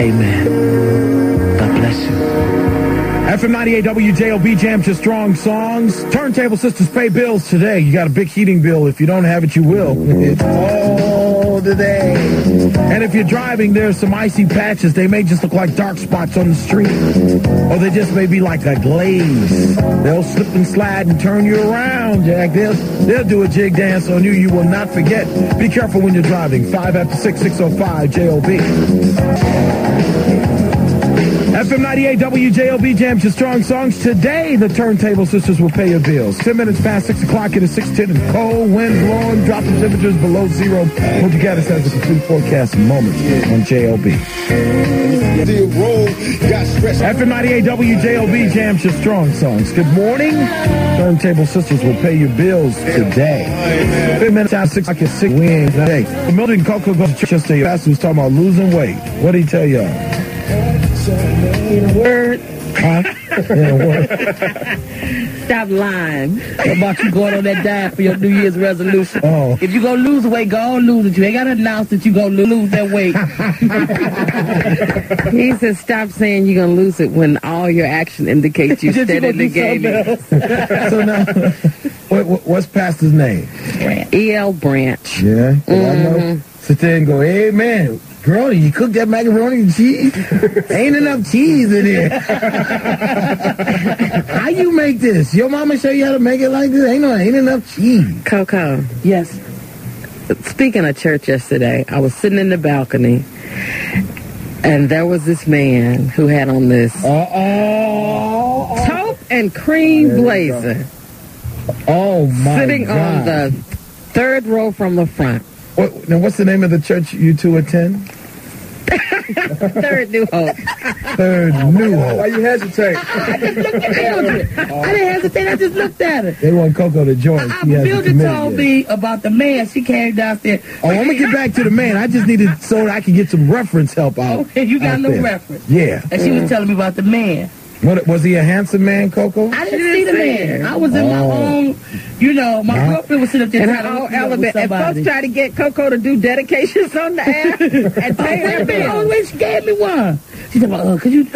Amen. God bless you. FM 98 WJOB jams your strong songs. Turntable Sisters pay bills today. You got a big heating bill. If you don't have it, you will. It's all today. And if you're driving, there's some icy patches. They may just look like dark spots on the street. Or they just may be like a glaze. They'll slip and slide and turn you around, Jack. They'll do a jig dance on you. You will not forget. Be careful when you're driving. 5 after 6, 605 JOB. FM 98 WJOB jams your strong songs. Today, the Turntable Sisters will pay your bills. 10 minutes past 6 o'clock, it is 6:10 and cold, wind blowing, dropping temperatures below zero. Hope you got us as a complete forecast moment on JLB. FM 98 WJOB jams your strong songs. Good morning. Turntable Sisters will pay your bills today. 10 minutes past 6 o'clock, it's 6 wins today. Milton Coco goes to church yesterday. Pastor was talking about losing weight. What did he tell y'all? Word. Huh? Yeah, word. Stop lying about you going on that diet for your New Year's resolution. Oh. If you gonna lose weight, go on lose it. You ain't gotta announce that you gonna lose that weight. He said, stop saying you're gonna lose it when all your action indicates you steadily gaining. So now, what's Pastor's name? E.L. Branch. Yeah. I know. Sit there and go, hey, man. Girl, you cook that macaroni and cheese? Ain't enough cheese in here. How you make this? Your mama show you how to make it like this? Ain't enough cheese. Coco. Yes. Speaking of church yesterday, I was sitting in the balcony, and there was this man who had on this taupe and cream blazer. Oh, my sitting God. on the third row from the front. Now, what's the name of the church you two attend? Third New Hope. Third New Hope. Why you hesitate? I just looked at Mildred. I didn't hesitate. I just looked at her. They want Coco to join. Mildred told me about the man. She came downstairs. Oh, I'm going to get back to the man. I just needed so that I can get some reference help out. Okay, you got out no there. reference. Yeah. And she was telling me about the man. What, was he a handsome man, Coco? I didn't see the man. I was in my own, my girlfriend was sitting up there And trying her to own element. And folks try to get Coco to do dedications on the app and pay her bills. Oh, she gave me one. She said, could you,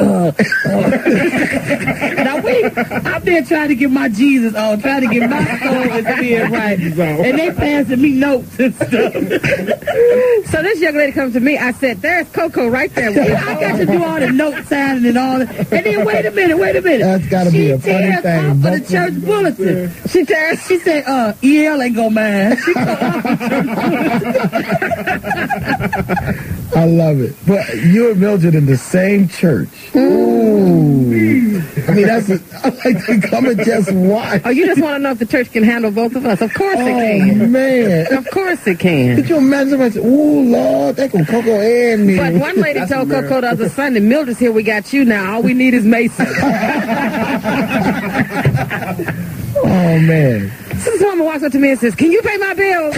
and I'm there trying to get my Jesus on, trying to get my soul and spirit right. And they passing me notes and stuff. So this young lady comes to me. I said, there's Coco right there. I got to do all the note signing and all that. And then wait a minute. That's got to be a funny She tears thing. off of the church bulletin. She said, E.L. ain't gonna mind. She cut off the church bulletin. I love it. But you and Mildred in the same church. Ooh. I mean, I like to come and just watch. Oh, you just want to know if the church can handle both of us? Of course it can. Oh, man. Of course it can. Could you imagine somebody say, ooh, Lord, that go Coco and me. But one lady told Coco the other Sunday, Mildred's here, we got you now. All we need is Mason. Oh, man. So this woman walks up to me and says, can you pay my bills?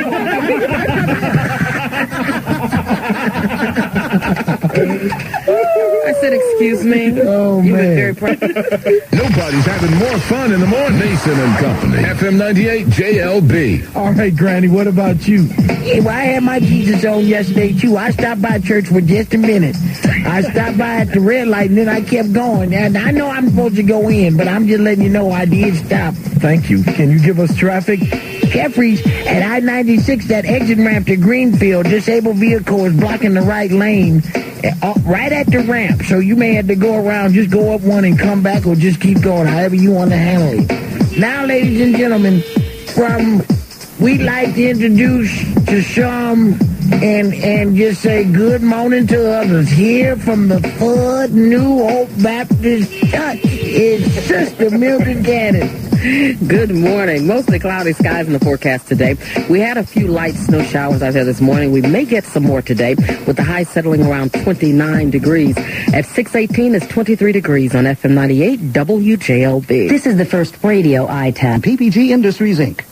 I said, excuse me. Oh, You were man. very proud. Nobody's having more fun in the morning. Mason and Company. FM 98 JLB. All right, Granny, what about you? Yeah, well, I had my Jesus on yesterday, too. I stopped by church for just a minute. I stopped by at the red light, and then I kept going. And I know I'm supposed to go in, but I'm just letting you know I did stop. Thank you. Can you give us traffic? Jeffries at I-96, that exit ramp to Greenfield, disabled vehicle is blocking the right lane right at the ramp. So you may have to go around, just go up one and come back, or just keep going, however you want to handle it. Now, ladies and gentlemen, we'd like to introduce to some and just say good morning to others. Here from the Third New Hope Baptist Church is Sister Mildred Gaddis. Good morning. Mostly cloudy skies in the forecast today. We had a few light snow showers out there this morning. We may get some more today with the high settling around 29 degrees. At 6:18, it's 23 degrees on FM 98 WJLB. This is the First Radio ITAB. PPG Industries, Inc.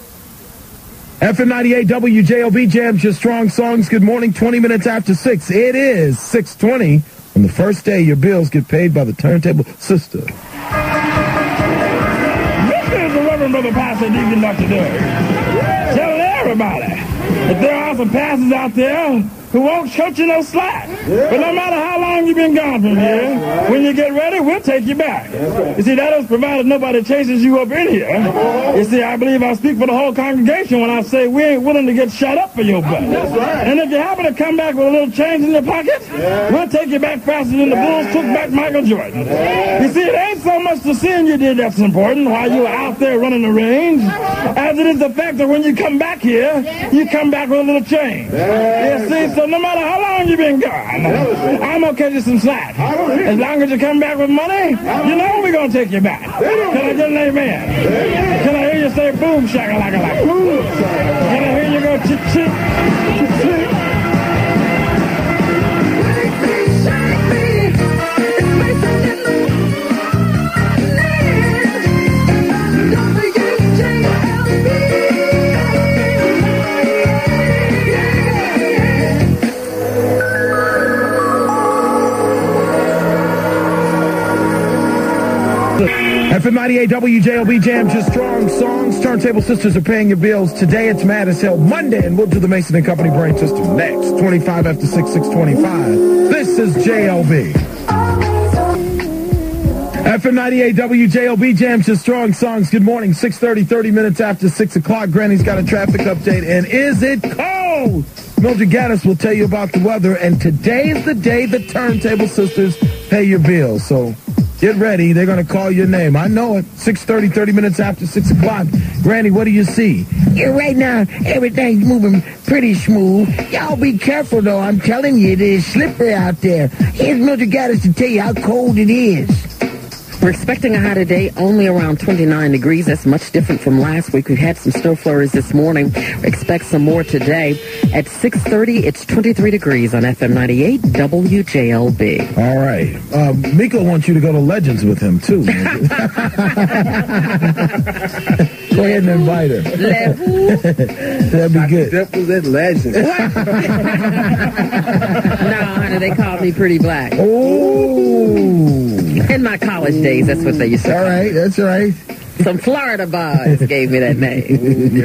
FM 98 WJLB jams your strong songs. Good morning, 20 minutes after 6. It is 6:20. On the first day, your bills get paid by the Turntable Sister. Brother Pastor Deacon Dr. Doug. Telling everybody that there are some pastors out there who won't cut you no slack. But no matter how long you've been gone from here, when you get ready, we'll take you back. You see, that is provided nobody chases you up in here. You see, I believe I speak for the whole congregation when I say we ain't willing to get shot up for your butt. And if you happen to come back with a little change in your pocket, we'll take you back faster than the Bulls took back Michael Jordan. You see, it ain't so much the sin you did that's important while you were out there running the range, as it is the fact that when you come back here, you come back with a little change. You see, so no matter how long you've been gone, I'm going to cut you some slack. As long as you come back with money, you know we're going to take you back. Can I get an amen? Can I hear you say boom shaka-laka-laka? Can I hear you go chit-chit? Chit-chit? FM 98 WJLB Jam, just strong songs. Turntable Sisters are paying your bills. Today it's Mad as Hell Monday, and we'll do the Mason and Company Brain System next. 25 after 6, 625. This is JLB. FM 98 WJLB Jam, just strong songs. Good morning, 6:30, 30 minutes after 6 o'clock. Granny's got a traffic update, and is it cold? Mildred Gaddis will tell you about the weather, and today is the day the Turntable Sisters pay your bills. So get ready. They're going to call your name. I know it. 6:30, 30 minutes after 6 o'clock. Granny, what do you see? Yeah, right now, everything's moving pretty smooth. Y'all be careful, though. I'm telling you, it is slippery out there. Here's Mildred Gaddis to tell you how cold it is. We're expecting a high today, only around 29 degrees. That's much different from last week. We had some snow flurries this morning. Expect some more today. At 6:30, it's 23 degrees on FM 98 WJLB. All right. Miko wants you to go to Legends with him, too. Go ahead and invite her. That'd be good. That was at Legends. No, honey, they called me Pretty Black. Oh. In my college days, that's what they used to call me. All right, that's right. Some Florida boys gave me that name.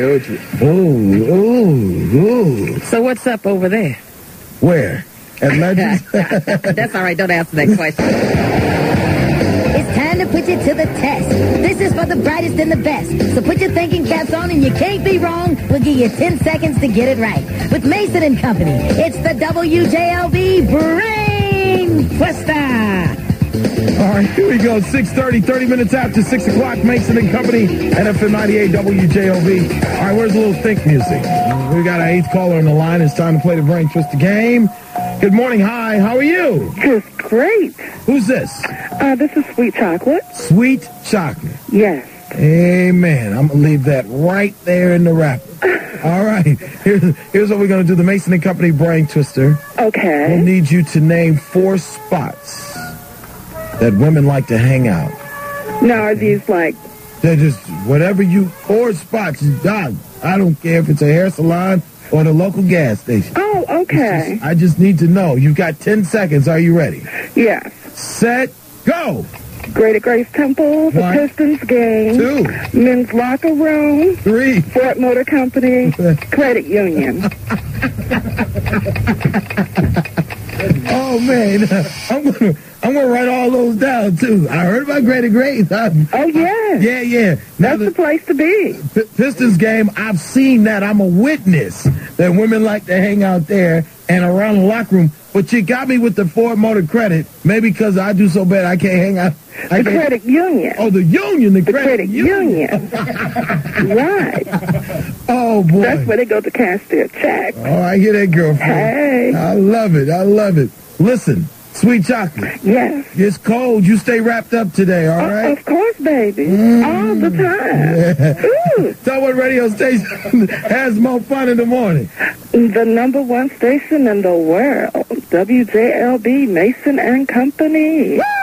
Ooh. So what's up over there? Where? At Legends? That's all right. Don't answer that question. It's time to put you to the test. This is for the brightest and the best. So put your thinking caps on and you can't be wrong. We'll give you 10 seconds to get it right. With Mason and Company, it's the WJLB Brain Twister. All right, here we go. 6:30, 30 minutes after 6 o'clock. Mason and Company at FM 98 WJLB. All right, where's a little think music? We got our 8th caller on the line. It's time to play the Brain Twister game. Good morning. Hi, how are you? Just great. Who's this? This is Sweet Chocolate. Sweet Chocolate. Yes. Amen. I'm going to leave that right there in the wrapper. All right. Here's what we're going to do. The Mason and Company Brain Twister. Okay. We'll need you to name 4 spots that women like to hang out. Now, are these like... They're just whatever 4 spots. Dog, I don't care if it's a hair salon or the local gas station. Oh, okay. I just need to know. You've got 10 seconds. Are you ready? Yes. Set, go. Greater Grace Temple, the 1, Pistons game, 2, men's locker room, 3, Ford Motor Company, credit union. Oh man, I'm gonna write all those down too. I heard about Greater Grace. Oh yeah. Yeah. Now That's the place to be. Pistons game, I've seen that. I'm a witness that women like to hang out there and around the locker room. But you got me with the Ford Motor Credit. Maybe because I do so bad I can't hang out. The credit union. Oh, the union. The credit union. Right. Oh, boy. That's where they go to cash their check. Oh, I hear that, girlfriend. Hey. I love it. Listen, Sweet Chocolate. Yes. It's cold. You stay wrapped up today, all right? Of course, baby. All the time. Yeah. Tell what radio station has more fun in the morning. The #1 station in the world, WJLB Mason and Company. Woo!